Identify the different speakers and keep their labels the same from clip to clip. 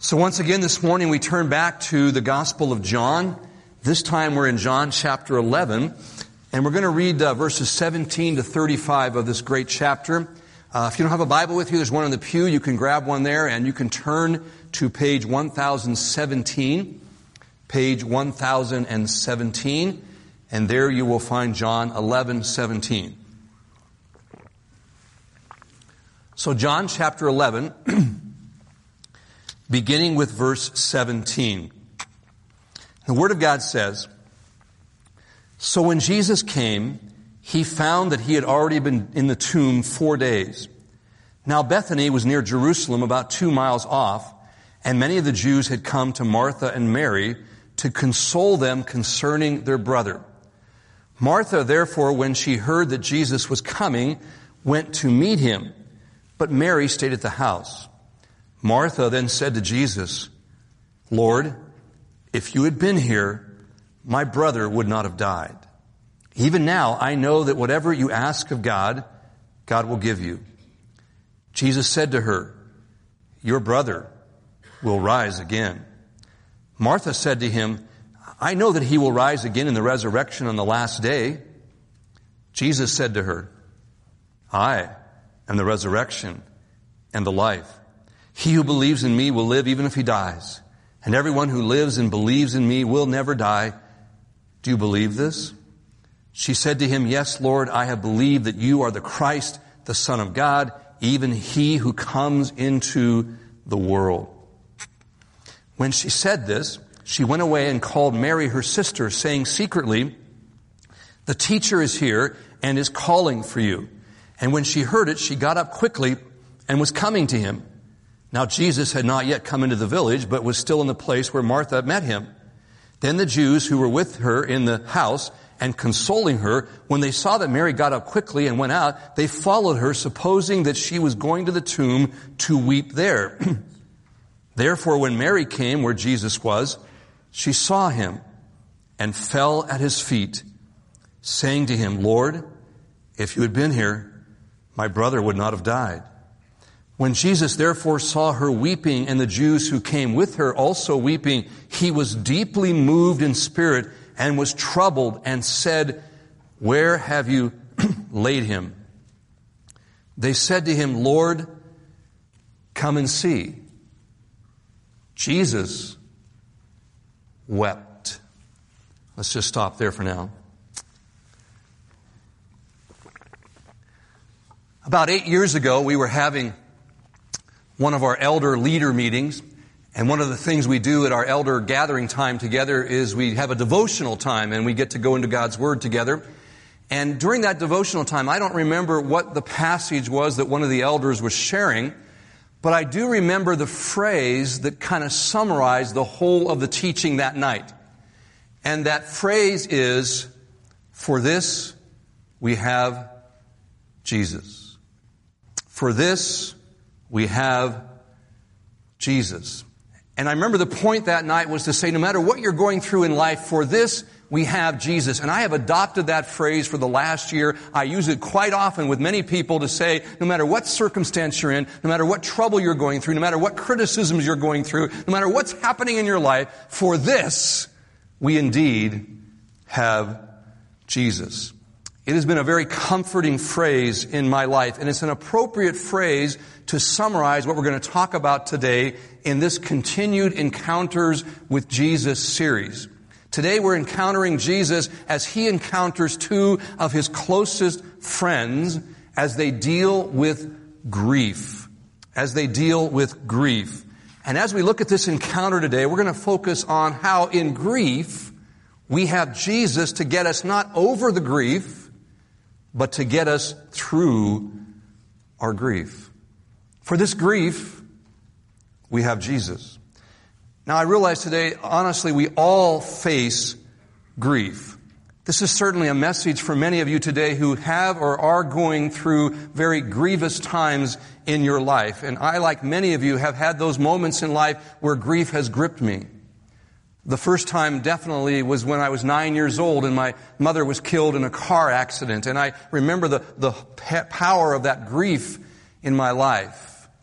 Speaker 1: So once again this morning we turn back to the Gospel of John. This time we're in John chapter 11, and we're going to read verses 17 to 35 of this great chapter. If you don't have a Bible with you, there's one in the pew. You can grab one there, and you can turn to page 1017. Page 1017, and there you will find John 11:17. So John chapter 11, beginning with verse 17. The Word of God says, "So when Jesus came, he found that he had already been in the tomb 4 days. Now Bethany was near Jerusalem, about 2 miles off, and many of the Jews had come to Martha and Mary to console them concerning their brother. Martha, therefore, when she heard that Jesus was coming, went to meet him, but Mary stayed at the house. Martha then said to Jesus, 'Lord, if you had been here, my brother would not have died. Even now I know that whatever you ask of God, God will give you.' Jesus said to her, 'Your brother will rise again.' Martha said to him, 'I know that he will rise again in the resurrection on the last day.' Jesus said to her, 'I am the resurrection and the life. He who believes in me will live even if he dies. And everyone who lives and believes in me will never die. Do you believe this?' She said to him, 'Yes, Lord, I have believed that you are the Christ, the Son of God, even he who comes into the world.' When she said this, she went away and called Mary her sister, saying secretly, 'The teacher is here and is calling for you.' And when she heard it, she got up quickly and was coming to him. Now Jesus had not yet come into the village, but was still in the place where Martha met him. Then the Jews who were with her in the house and consoling her, when they saw that Mary got up quickly and went out, they followed her, supposing that she was going to the tomb to weep there. Therefore, when Mary came where Jesus was, she saw him and fell at his feet, saying to him, 'Lord, if you had been here, my brother would not have died.' When Jesus therefore saw her weeping, and the Jews who came with her also weeping, he was deeply moved in spirit and was troubled and said, 'Where have you laid him?' They said to him, 'Lord, come and see.' Jesus wept." Let's just stop there for now. About 8 years ago, we were having one of our elder leader meetings, and one of the things we do at our elder gathering time together is we have a devotional time, and we get to go into God's Word together. And during that devotional time, I don't remember what the passage was that one of the elders was sharing, but I do remember the phrase that kind of summarized the whole of the teaching that night. And that phrase is, "For this we have Jesus." For this we have Jesus. And I remember the point that night was to say, no matter what you're going through in life, for this we have Jesus. And I have adopted that phrase for the last year. I use it quite often with many people to say, no matter what circumstance you're in, no matter what trouble you're going through, no matter what criticisms you're going through, no matter what's happening in your life, for this we indeed have Jesus. It has been a very comforting phrase in my life, and it's an appropriate phrase to summarize what we're going to talk about today in this continued Encounters with Jesus series. Today we're encountering Jesus as he encounters two of his closest friends as they deal with grief. As they deal with grief. And as we look at this encounter today, we're going to focus on how in grief we have Jesus to get us not over the grief, but to get us through our grief. For this grief, we have Jesus. Now, I realize today, honestly, we all face grief. This is certainly a message for many of you today who have or are going through very grievous times in your life. And I, like many of you, have had those moments in life where grief has gripped me. The first time definitely was when I was 9 years old and my mother was killed in a car accident. And I remember the power of that grief in my life.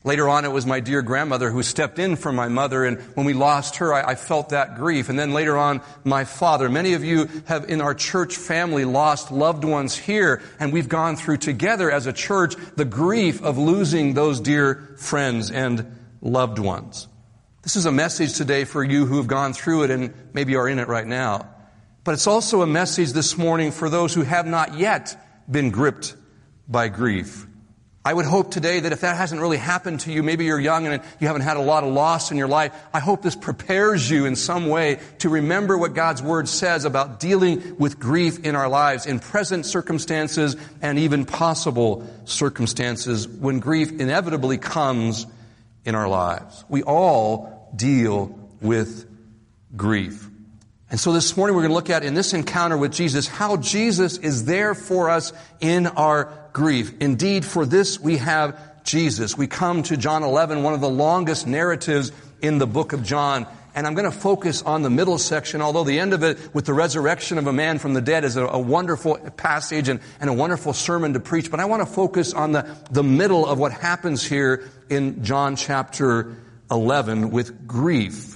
Speaker 1: Later on, it was my dear grandmother who stepped in for my mother, and when we lost her, I felt that grief. And then later on, my father. Many of you have, in our church family, lost loved ones here, and we've gone through together as a church the grief of losing those dear friends and loved ones. This is a message today for you who have gone through it and maybe are in it right now. But it's also a message this morning for those who have not yet been gripped by grief. I would hope today that if that hasn't really happened to you, maybe you're young and you haven't had a lot of loss in your life, I hope this prepares you in some way to remember what God's Word says about dealing with grief in our lives, in present circumstances and even possible circumstances when grief inevitably comes in our lives. We all deal with grief. And so this morning we're going to look at, in this encounter with Jesus, how Jesus is there for us in our grief. Indeed, for this we have Jesus. We come to John 11, one of the longest narratives in the book of John. And I'm going to focus on the middle section, although the end of it with the resurrection of a man from the dead is a wonderful passage and a wonderful sermon to preach. But I want to focus on the middle of what happens here in John chapter 11 with grief.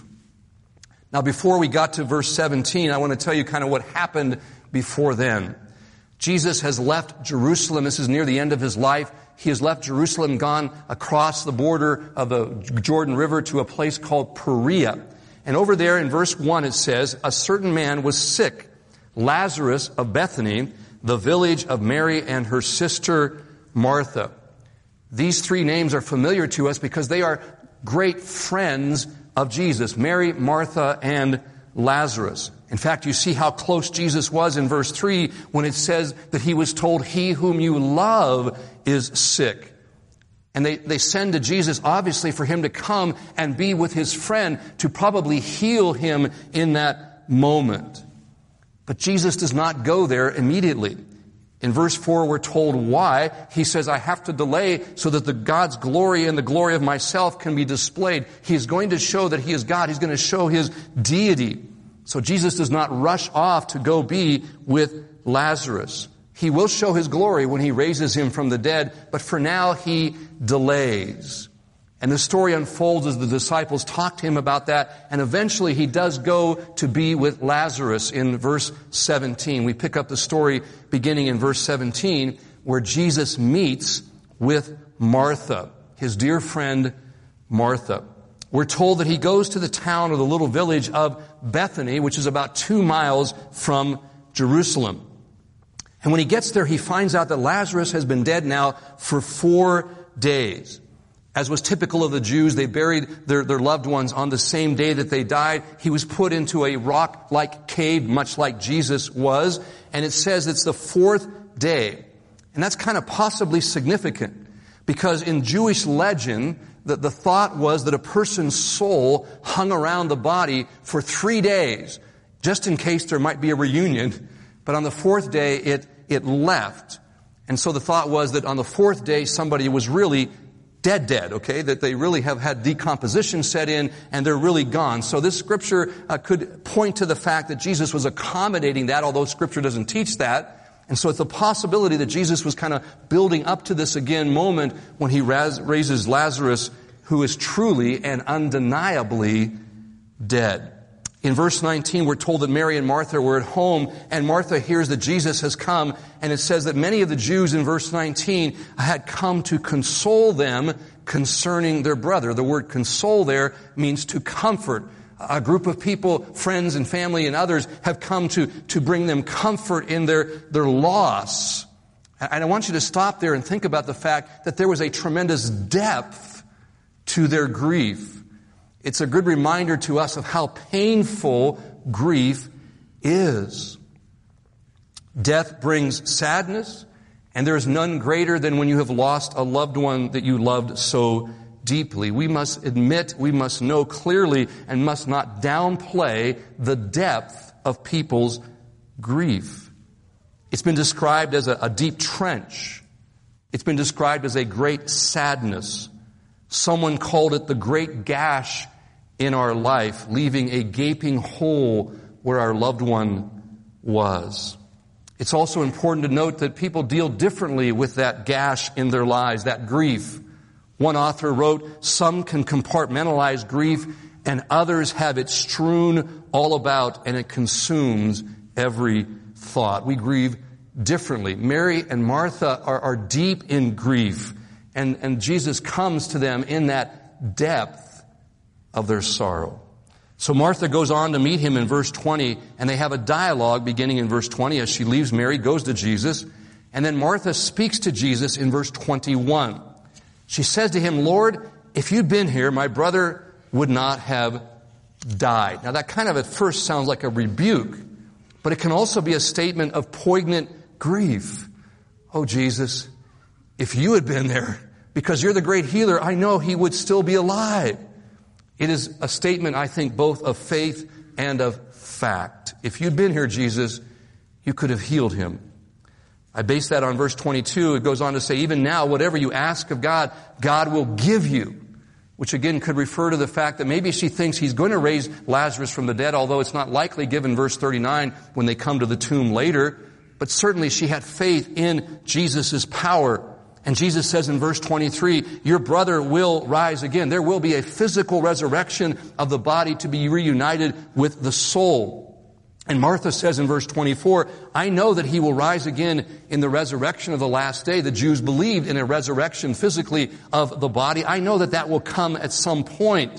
Speaker 1: Now, before we got to verse 17, I want to tell you kind of what happened before then. Jesus has left Jerusalem. This is near the end of his life. He has left Jerusalem, gone across the border of the Jordan River to a place called Perea. And over there in verse 1 it says, a certain man was sick, Lazarus of Bethany, the village of Mary and her sister Martha. These three names are familiar to us because they are great friends of Jesus, Mary, Martha, and Lazarus. In fact, you see how close Jesus was in verse 3 when it says that he was told, he whom you love is sick. And they send to Jesus, obviously, for him to come and be with his friend to probably heal him in that moment. But Jesus does not go there immediately. In verse 4, we're told why. He says, I have to delay so that the God's glory and the glory of myself can be displayed. He is going to show that he is God. He's going to show his deity. So Jesus does not rush off to go be with Lazarus. He will show his glory when he raises him from the dead, but for now he delays. And the story unfolds as the disciples talk to him about that, and eventually he does go to be with Lazarus in verse 17. We pick up the story beginning in verse 17, where Jesus meets with Martha, his dear friend Martha. We're told that he goes to the town or the little village of Bethany, which is about 2 miles from Jerusalem. And when he gets there, he finds out that Lazarus has been dead now for 4 days. As was typical of the Jews, they buried their loved ones on the same day that they died. He was put into a rock-like cave, much like Jesus was. And it says it's the 4th day. And that's kind of possibly significant, because in Jewish legend, the thought was that a person's soul hung around the body for 3 days, just in case there might be a reunion. But on the 4th day, it left. And so the thought was that on the 4th day, somebody was really dead, okay? That they really have had decomposition set in and they're really gone. So this scripture could point to the fact that Jesus was accommodating that, although scripture doesn't teach that. And so it's a possibility that Jesus was kind of building up to this again moment when he raises Lazarus, who is truly and undeniably dead. In verse 19, we're told that Mary and Martha were at home, and Martha hears that Jesus has come, and it says that many of the Jews in verse 19 had come to console them concerning their brother. The word console there means to comfort. A group of people, friends and family and others, have come to bring them comfort in their loss. And I want you to stop there and think about the fact that there was a tremendous depth to their grief. It's a good reminder to us of how painful grief is. Death brings sadness, and there is none greater than when you have lost a loved one that you loved so deeply. We must admit, we must know clearly, and must not downplay the depth of people's grief. It's been described as a deep trench. It's been described as a great sadness. Someone called it the great gash in our life, leaving a gaping hole where our loved one was. It's also important to note that people deal differently with that gash in their lives, that grief. One author wrote, "Some can compartmentalize grief, and others have it strewn all about, and it consumes every thought." We grieve differently. Mary and Martha are deep in grief, and Jesus comes to them in that depth of their sorrow. So Martha goes on to meet him in verse 20, and they have a dialogue beginning in verse 20 as she leaves Mary, goes to Jesus, and then Martha speaks to Jesus in verse 21. She says to him, "Lord, if you'd been here, my brother would not have died." Now that kind of at first sounds like a rebuke, but it can also be a statement of poignant grief. "Oh, Jesus, if you had been there, because you're the great healer, I know he would still be alive." It is a statement, I think, both of faith and of fact. If you'd been here, Jesus, you could have healed him. I base that on verse 22. It goes on to say, "Even now, whatever you ask of God, God will give you." Which again could refer to the fact that maybe she thinks he's going to raise Lazarus from the dead, although it's not likely given verse 39 when they come to the tomb later. But certainly she had faith in Jesus' power. And Jesus says in verse 23, "Your brother will rise again." There will be a physical resurrection of the body to be reunited with the soul. And Martha says in verse 24, "I know that he will rise again in the resurrection of the last day." The Jews believed in a resurrection physically of the body. I know that that will come at some point.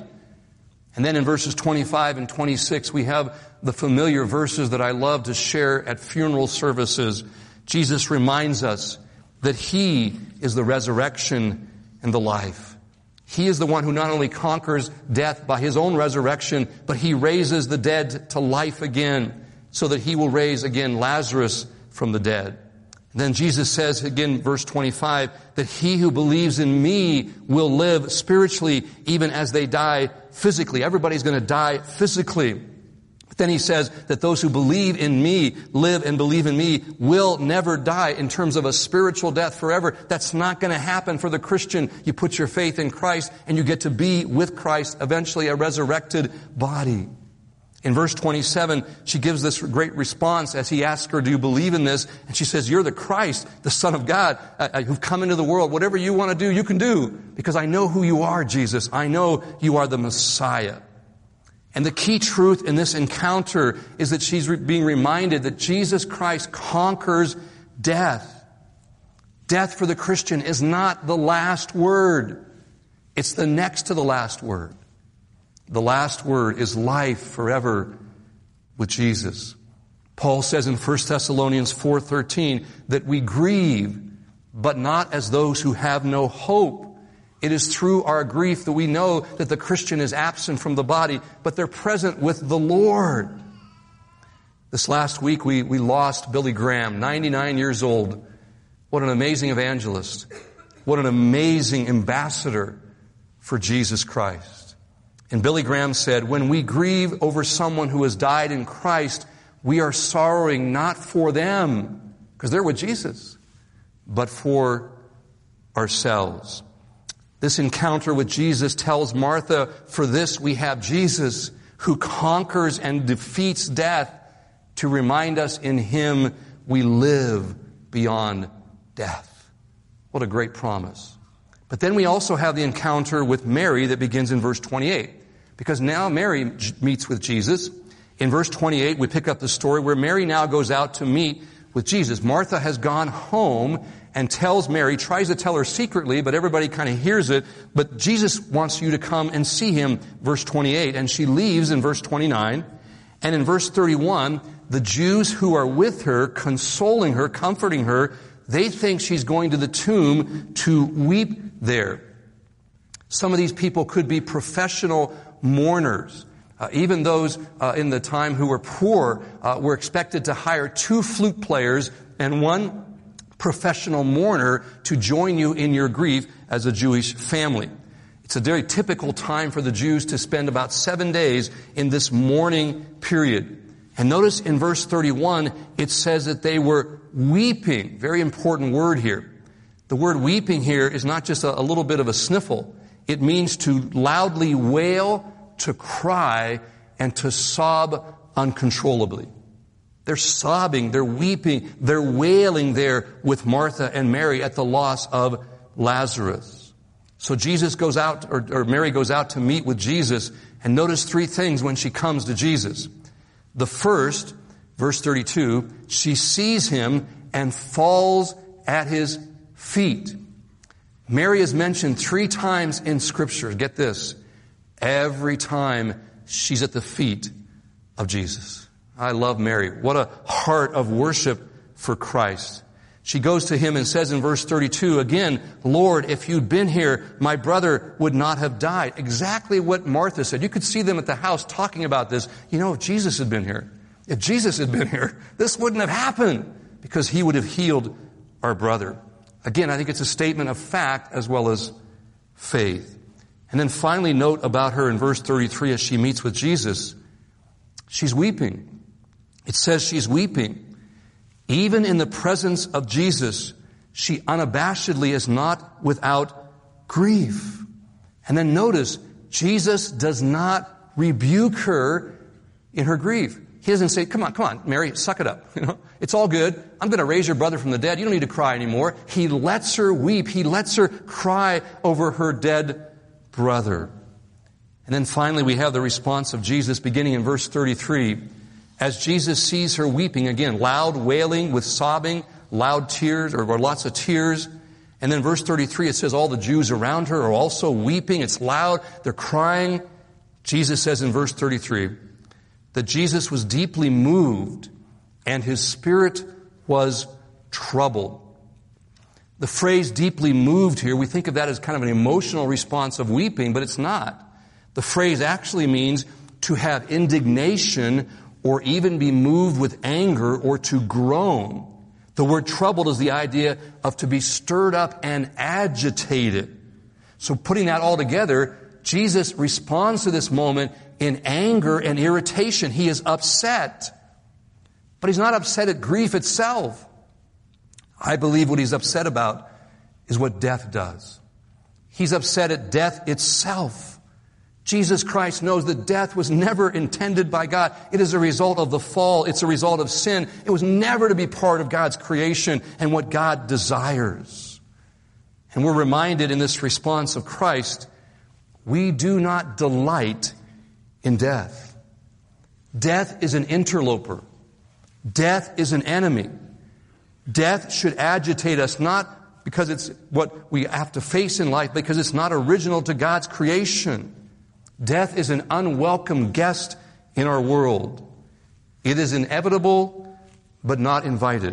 Speaker 1: And then in verses 25 and 26, we have the familiar verses that I love to share at funeral services. Jesus reminds us that he is the resurrection and the life. He is the one who not only conquers death by his own resurrection, but he raises the dead to life again, so that he will raise again Lazarus from the dead. And then Jesus says again, verse 25, that he who believes in me will live spiritually even as they die physically. Everybody's going to die physically. But then he says that those who believe in me, live and believe in me, will never die in terms of a spiritual death forever. That's not going to happen for the Christian. You put your faith in Christ and you get to be with Christ, eventually a resurrected body. In verse 27, she gives this great response as he asks her, "Do you believe in this?" And she says, "You're the Christ, the Son of God, who've come into the world. Whatever you want to do, you can do, because I know who you are, Jesus. I know you are the Messiah." And the key truth in this encounter is that she's being reminded that Jesus Christ conquers death. Death for the Christian is not the last word. It's the next to the last word. The last word is life forever with Jesus. Paul says in 1 Thessalonians 4:13 that we grieve, but not as those who have no hope. It is through our grief that we know that the Christian is absent from the body, but they're present with the Lord. This last week we lost Billy Graham, 99 years old. What an amazing evangelist. What an amazing ambassador for Jesus Christ. And Billy Graham said, "When we grieve over someone who has died in Christ, we are sorrowing not for them, because they're with Jesus, but for ourselves." This encounter with Jesus tells Martha, for this we have Jesus who conquers and defeats death, to remind us in him we live beyond death. What a great promise. But then we also have the encounter with Mary that begins in verse 28. Because now Mary meets with Jesus. In verse 28, we pick up the story where Mary now goes out to meet with Jesus. Martha has gone home and tells Mary, tries to tell her secretly, but everybody kind of hears it. But Jesus wants you to come and see him, verse 28. And she leaves in verse 29. And in verse 31, the Jews who are with her, consoling her, comforting her, they think she's going to the tomb to weep there. Some of these people could be professional mourners. Even those in the time who were poor were expected to hire 2 flute players and 1 professional mourner to join you in your grief as a Jewish family. It's a very typical time for the Jews to spend about 7 days in this mourning period. And notice in verse 31, it says that they were weeping. Very important word here. The word weeping here is not just a little bit of a sniffle. It means to loudly wail, to cry, and to sob uncontrollably. They're sobbing, they're weeping, they're wailing there with Martha and Mary at the loss of Lazarus. So Jesus goes out, or Mary goes out to meet with Jesus, and notice three things when she comes to Jesus. The first, verse 32, she sees him and falls at his feet. Mary is mentioned 3 times in Scripture. Get this. Every time she's at the feet of Jesus. I love Mary. What a heart of worship for Christ. She goes to him and says in verse 32, again, Lord, if you'd been here, my brother would not have died. Exactly what Martha said. You could see them at the house talking about this. You know, if Jesus had been here, this wouldn't have happened because he would have healed our brother. Again, I think it's a statement of fact as well as faith. And then finally note about her in verse 33 as she meets with Jesus. She's weeping. It says she's weeping. Even in the presence of Jesus, she unabashedly is not without grief. And then notice, Jesus does not rebuke her in her grief. He doesn't say, come on, Mary, suck it up. It's all good. I'm going to raise your brother from the dead. You don't need to cry anymore. He lets her weep. He lets her cry over her dead brother. And then finally, we have the response of Jesus beginning in verse 33. As Jesus sees her weeping, again, loud wailing with sobbing, loud tears, or lots of tears. And then verse 33, it says all the Jews around her are also weeping. It's loud. They're crying. Jesus says in verse 33 that Jesus was deeply moved and his spirit was troubled. The phrase deeply moved here, we think of that as kind of an emotional response of weeping, but it's not. The phrase actually means to have indignation or even be moved with anger or to groan. The word troubled is the idea of to be stirred up and agitated. So putting that all together, Jesus responds to this moment in anger and irritation. He is upset. But he's not upset at grief itself. I believe what he's upset about is what death does. He's upset at death itself. Jesus Christ knows that death was never intended by God. It is a result of the fall. It's a result of sin. It was never to be part of God's creation and what God desires. And we're reminded in this response of Christ, we do not delight in death. Death is an interloper. Death is an enemy. Death should agitate us, not because it's what we have to face in life, because it's not original to God's creation. Death is an unwelcome guest in our world. It is inevitable, but not invited.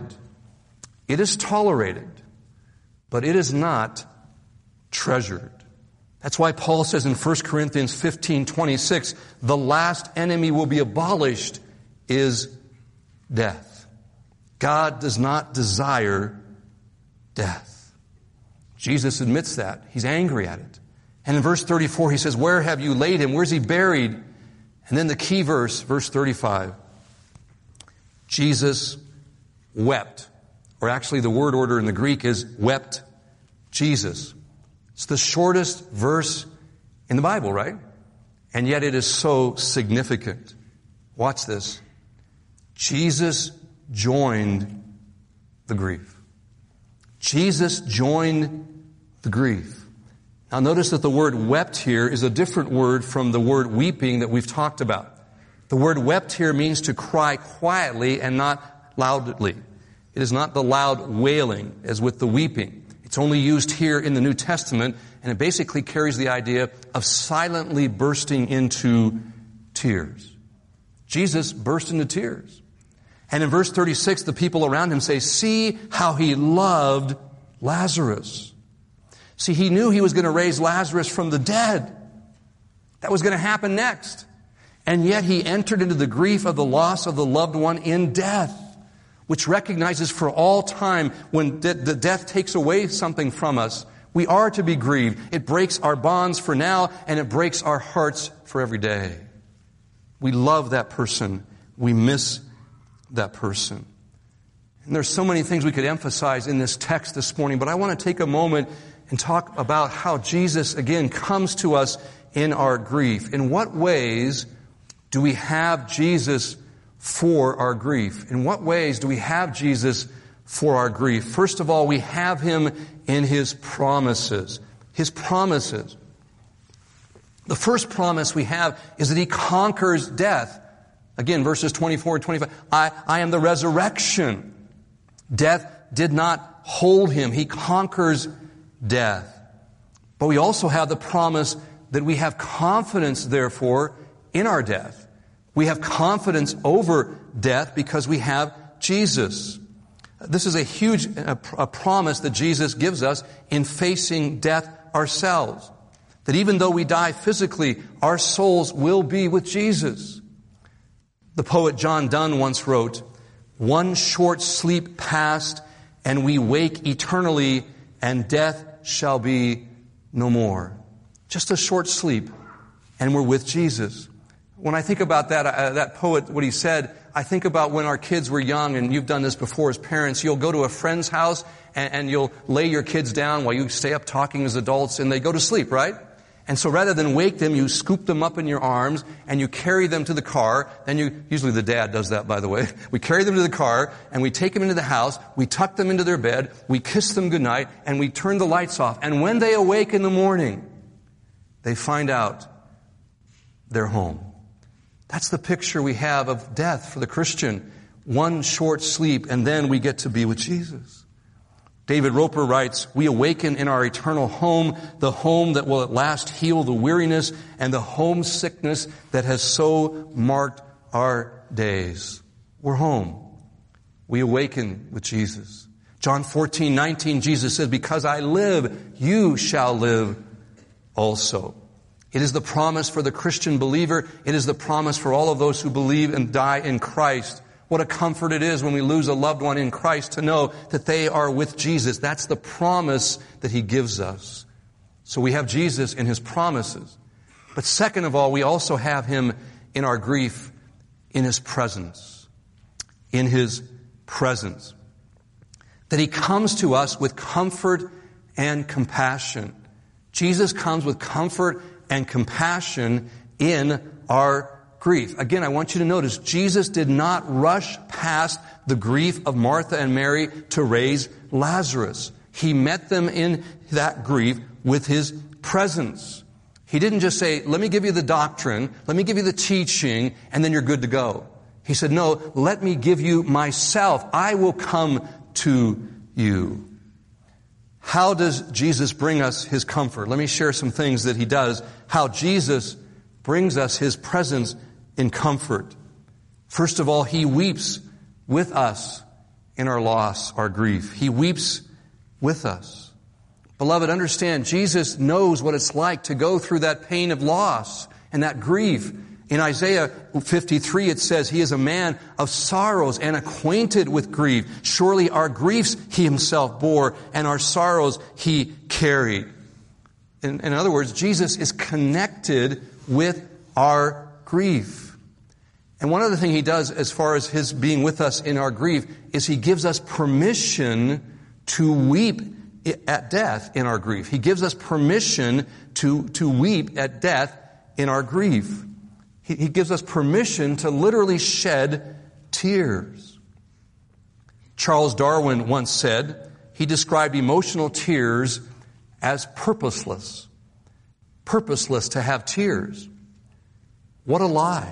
Speaker 1: It is tolerated, but it is not treasured. That's why Paul says in 1 Corinthians 15:26, the last enemy will be abolished is death. God does not desire death. Jesus admits that. He's angry at it. And in verse 34, he says, where have you laid him? Where's he buried? And then the key verse, verse 35, Jesus wept. Or actually the word order in the Greek is wept Jesus. It's the shortest verse in the Bible, right? And yet it is so significant. Watch this. Jesus joined the grief. Jesus joined the grief. Now notice that the word wept here is a different word from the word weeping that we've talked about. The word wept here means to cry quietly and not loudly. It is not the loud wailing as with the weeping. It's only used here in the New Testament, and it basically carries the idea of silently bursting into tears. Jesus burst into tears. And in verse 36, the people around him say, see how he loved Lazarus. See, he knew he was going to raise Lazarus from the dead. That was going to happen next. And yet he entered into the grief of the loss of the loved one in death, which recognizes for all time when the death takes away something from us, we are to be grieved. It breaks our bonds for now, and it breaks our hearts for every day. We love that person. We miss that person. And there's so many things we could emphasize in this text this morning, but I want to take a moment and talk about how Jesus, again, comes to us in our grief. In what ways do we have Jesus for our grief? In what ways do we have Jesus for our grief? First of all, we have him in his promises. His promises. The first promise we have is that He conquers death. Again, verses 24 and 25. I am the resurrection. Death did not hold Him. He conquers death. But we also have the promise that we have confidence, therefore, in our death. We have confidence over death because we have Jesus. This is a huge a promise that Jesus gives us in facing death ourselves. That even though we die physically, our souls will be with Jesus. The poet John Donne once wrote, "One short sleep past, and we wake eternally, and death shall be no more." Just a short sleep, and we're with Jesus. When I think about that poet, what he said, I think about when our kids were young, and you've done this before as parents. You'll go to a friend's house, and you'll lay your kids down while you stay up talking as adults, and they go to sleep, right? And so rather than wake them, you scoop them up in your arms, and you carry them to the car. Then usually the dad does that, by the way. We carry them to the car, and we take them into the house, we tuck them into their bed, we kiss them goodnight, and we turn the lights off. And when they awake in the morning, they find out they're home. That's the picture we have of death for the Christian. One short sleep, and then we get to be with Jesus. David Roper writes, "We awaken in our eternal home, the home that will at last heal the weariness and the homesickness that has so marked our days." We're home. We awaken with Jesus. John 14:19, Jesus says, "Because I live, you shall live also." It is the promise for the Christian believer. It is the promise for all of those who believe and die in Christ. What a comfort it is when we lose a loved one in Christ to know that they are with Jesus. That's the promise that He gives us. So we have Jesus in His promises. But second of all, we also have Him in our grief, in His presence. In His presence. That He comes to us with comfort and compassion. Jesus comes with comfort and compassion in our grief. Again, I want you to notice, Jesus did not rush past the grief of Martha and Mary to raise Lazarus. He met them in that grief with His presence. He didn't just say, "Let me give you the doctrine, let me give you the teaching, and then you're good to go." He said, "No, let me give you myself. I will come to you." How does Jesus bring us His comfort? Let me share some things that He does. How Jesus brings us His presence in comfort. First of all, He weeps with us in our loss, our grief. He weeps with us. Beloved, understand, Jesus knows what it's like to go through that pain of loss and that grief. In Isaiah 53, it says, "He is a man of sorrows and acquainted with grief. Surely our griefs He Himself bore, and our sorrows He carried." In other words, Jesus is connected with our grief. And one other thing He does as far as His being with us in our grief is He gives us permission to weep at death in our grief. He gives us permission to weep at death in our grief. He gives us permission to literally shed tears. Charles Darwin once said, he described emotional tears as purposeless. Purposeless to have tears. What a lie.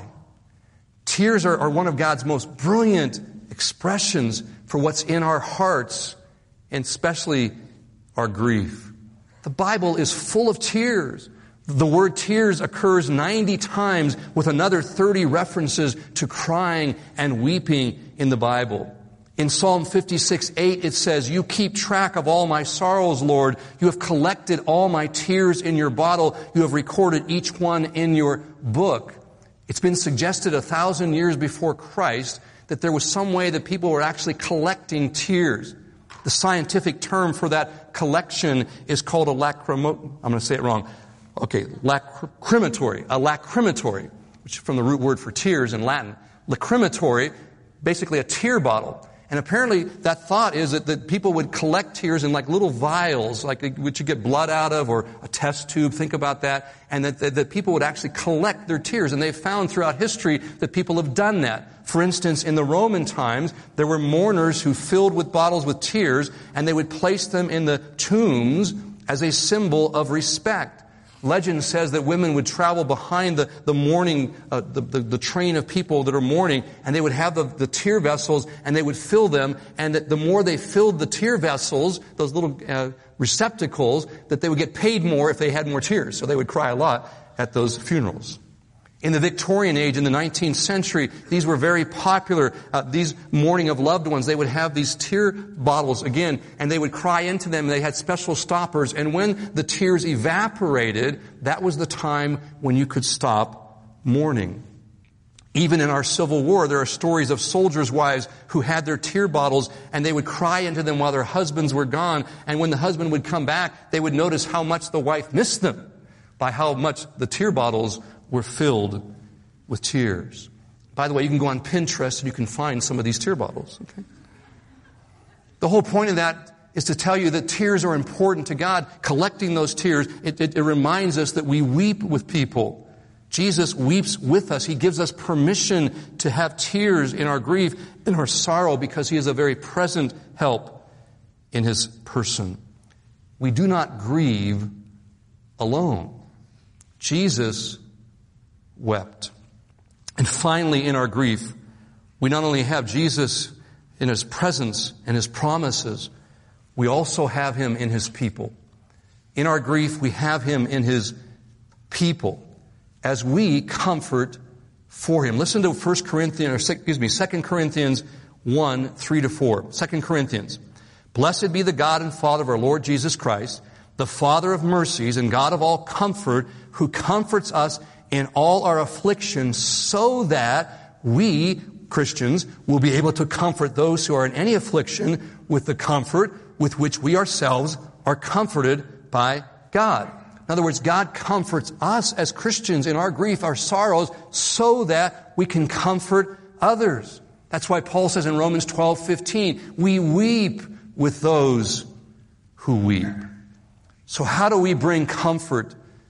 Speaker 1: Tears are one of God's most brilliant expressions for what's in our hearts, and especially our grief. The Bible is full of tears. The word tears occurs 90 times with another 30 references to crying and weeping in the Bible. In Psalm 56:8 it says, "You keep track of all my sorrows, Lord. You have collected all my tears in your bottle. You have recorded each one in your book." It's been suggested 1,000 years before Christ that there was some way that people were actually collecting tears. The scientific term for that collection is called I'm going to say it wrong. Okay, lacrimatory, a lacrimatory, which is from the root word for tears in Latin. Lacrimatory, basically a tear bottle. And apparently that thought is that people would collect tears in like little vials, like which you get blood out of, or a test tube, think about that, and that people would actually collect their tears. And they've found throughout history that people have done that. For instance, in the Roman times, there were mourners who filled with bottles with tears, and they would place them in the tombs as a symbol of respect. Legend says that women would travel behind the mourning, the train of people that are mourning, and they would have the tear vessels, and they would fill them, and that the more they filled the tear vessels, those little receptacles, that they would get paid more if they had more tears. So they would cry a lot at those funerals. In the Victorian age, in the 19th century, these were very popular. These mourning of loved ones, they would have these tear bottles again, and they would cry into them. They had special stoppers, and when the tears evaporated, that was the time when you could stop mourning. Even in our Civil War, there are stories of soldiers' wives who had their tear bottles, and they would cry into them while their husbands were gone. And when the husband would come back, they would notice how much the wife missed them by how much the tear bottles were filled with tears. By the way, you can go on Pinterest and you can find some of these tear bottles. Okay? The whole point of that is to tell you that tears are important to God. Collecting those tears, it reminds us that we weep with people. Jesus weeps with us. He gives us permission to have tears in our grief, in our sorrow, because He is a very present help in His person. We do not grieve alone. Jesus wept. And finally, in our grief, we not only have Jesus in His presence and His promises, we also have Him in His people. In our grief, we have Him in His people as we comfort for Him. Listen to 2 Corinthians 1, 3-4. 2 Corinthians. Blessed be the God and Father of our Lord Jesus Christ, the Father of mercies and God of all comfort, who comforts us in all our afflictions, so that we, Christians, will be able to comfort those who are in any affliction with the comfort with which we ourselves are comforted by God. In other words, God comforts us as Christians in our grief, our sorrows, so that we can comfort others. That's why Paul says in Romans 12:15, we weep with those who weep. So how do we bring comfort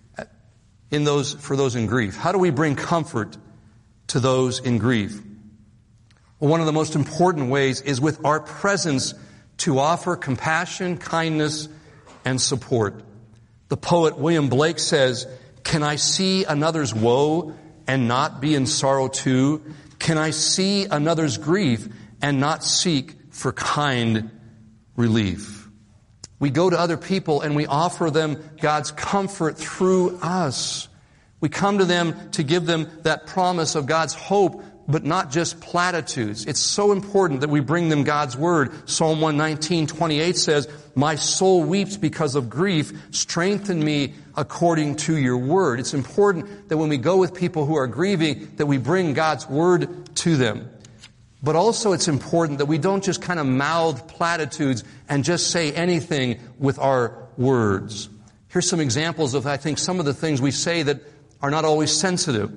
Speaker 1: for those in grief? How do we bring comfort to those in grief? Well, one of the most important ways is with our presence to offer compassion, kindness, and support. The poet William Blake says, "Can I see another's woe and not be in sorrow too? Can I see another's grief and not seek for kind relief?" We go to other people and we offer them God's comfort through us. We come to them to give them that promise of God's hope, but not just platitudes. It's so important that we bring them God's Word. Psalm 119:28 says, "My soul weeps because of grief. Strengthen me according to your word." It's important that when we go with people who are grieving, that we bring God's Word to them. But also it's important that we don't just kind of mouth platitudes and just say anything with our words. Here's some examples of, I think, some of the things we say that are not always sensitive.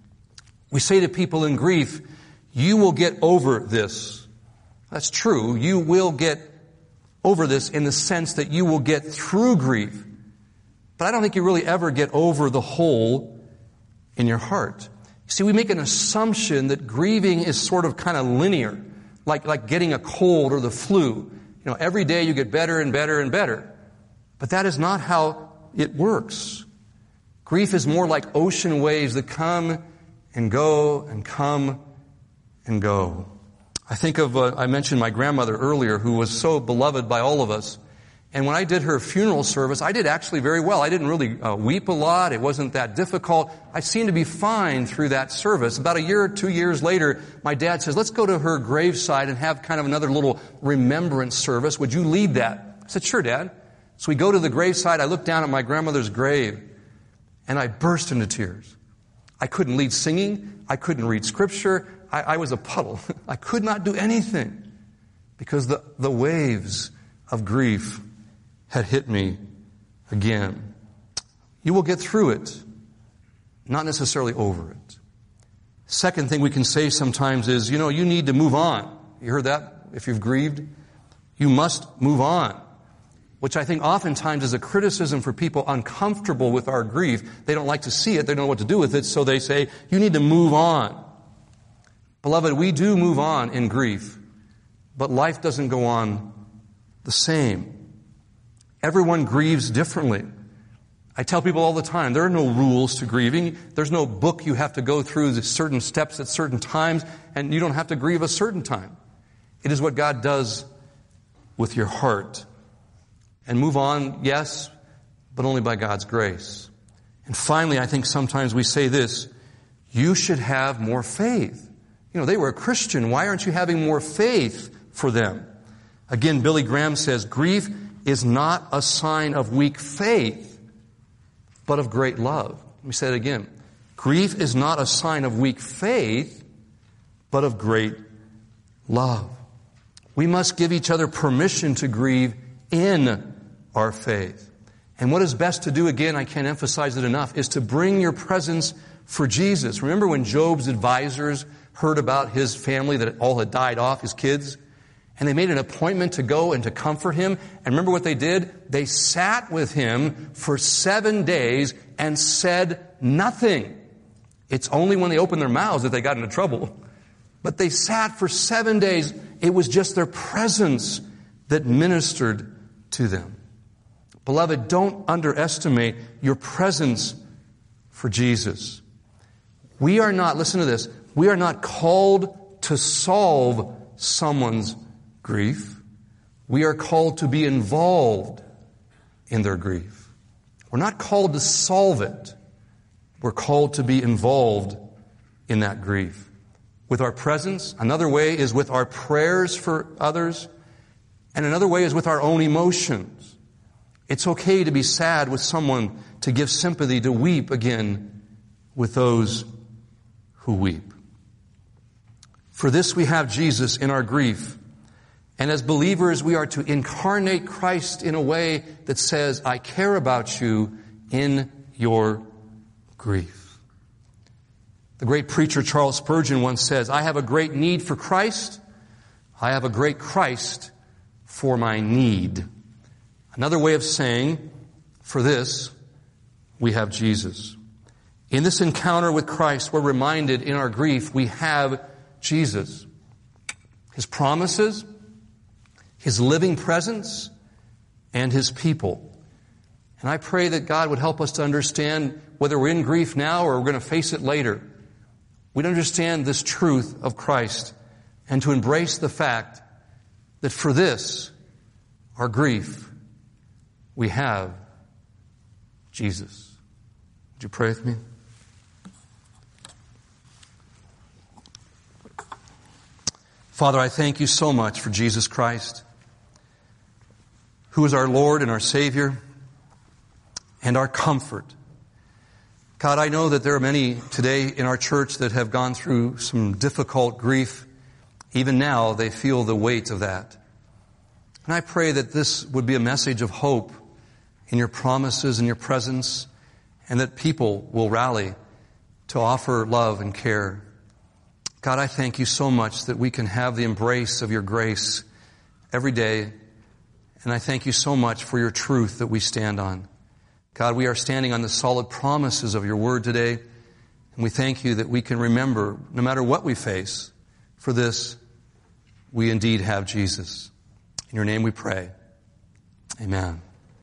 Speaker 1: We say to people in grief, "You will get over this." That's true. You will get over this in the sense that you will get through grief. But I don't think you really ever get over the hole in your heart. See, we make an assumption that grieving is sort of kind of linear, like getting a cold or the flu. Every day you get better and better and better. But that is not how it works. Grief is more like ocean waves that come and go and come and go. I think of, I mentioned my grandmother earlier, who was so beloved by all of us. And when I did her funeral service, I did actually very well. I didn't really weep a lot. It wasn't that difficult. I seemed to be fine through that service. About a year or 2 years later, my dad says, "Let's go to her graveside and have kind of another little remembrance service. Would you lead that?" I said, "Sure, Dad." So we go to the graveside. I look down at my grandmother's grave, and I burst into tears. I couldn't lead singing. I couldn't read scripture. I was a puddle. I could not do anything because the waves of grief had hit me again. You will get through it, not necessarily over it. Second thing we can say sometimes is, you need to move on. You heard that? If you've grieved, you must move on. Which I think oftentimes is a criticism for people uncomfortable with our grief. They don't like to see it. They don't know what to do with it. So they say, you need to move on. Beloved, we do move on in grief, but life doesn't go on the same. Everyone grieves differently. I tell people all the time, there are no rules to grieving. There's no book you have to go through the certain steps at certain times, and you don't have to grieve a certain time. It is what God does with your heart. And move on, yes, but only by God's grace. And finally, I think sometimes we say this, you should have more faith. They were a Christian. Why aren't you having more faith for them? Again, Billy Graham says, grief is not a sign of weak faith, but of great love. Let me say it again. Grief is not a sign of weak faith, but of great love. We must give each other permission to grieve in our faith. And what is best to do, again, I can't emphasize it enough, is to bring your presence for Jesus. Remember when Job's advisors heard about his family that all had died off, his kids? And they made an appointment to go and to comfort him. And remember what they did? They sat with him for 7 days and said nothing. It's only when they opened their mouths that they got into trouble. But they sat for 7 days. It was just their presence that ministered to them. Beloved, don't underestimate your presence for Jesus. We are not, listen to this, we are not called to solve someone's grief. We are called to be involved in their grief. We're not called to solve it. We're called to be involved in that grief. With our presence, another way is with our prayers for others, and another way is with our own emotions. It's okay to be sad with someone, to give sympathy, to weep again with those who weep. For this we have Jesus in our grief. And as believers, we are to incarnate Christ in a way that says, I care about you in your grief. The great preacher Charles Spurgeon once says, I have a great need for Christ. I have a great Christ for my need. Another way of saying, for this, we have Jesus. In this encounter with Christ, we're reminded in our grief, we have Jesus. His promises, His living presence, and His people. And I pray that God would help us to understand, whether we're in grief now or we're going to face it later, we'd understand this truth of Christ and to embrace the fact that for this, our grief, we have Jesus. Would you pray with me? Father, I thank you so much for Jesus Christ, who is our Lord and our Savior and our comfort. God, I know that there are many today in our church that have gone through some difficult grief. Even now, they feel the weight of that. And I pray that this would be a message of hope in your promises and your presence, and that people will rally to offer love and care. God, I thank you so much that we can have the embrace of your grace every day. And I thank you so much for your truth that we stand on. God, we are standing on the solid promises of your word today. And we thank you that we can remember, no matter what we face, for this, we indeed have Jesus. In your name we pray. Amen.